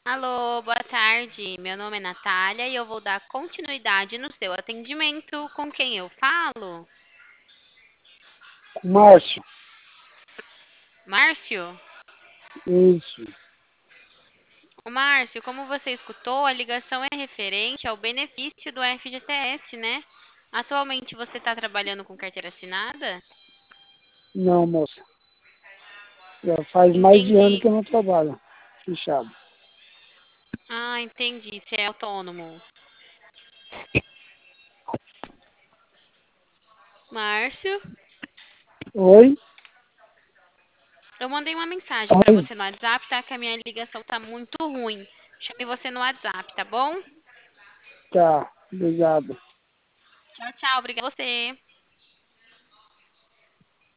Alô, boa tarde. Meu nome é Natália e eu vou dar continuidade no seu atendimento. Com quem eu falo? Márcio, Márcio? isso. Ô, Márcio, como você escutou, a ligação é referente ao benefício do FGTS, né? Atualmente você está trabalhando com carteira assinada? Não, moça. Já faz mais de ano Entendi. que eu não trabalho. Fechado. Ah, entendi. Você é autônomo. Márcio, Oi? eu mandei uma mensagem para Oi? você no WhatsApp, tá? Que a minha ligação tá muito ruim. Chamei você no WhatsApp, tá bom? Tá, obrigado. Tchau, tchau. Obrigada a você.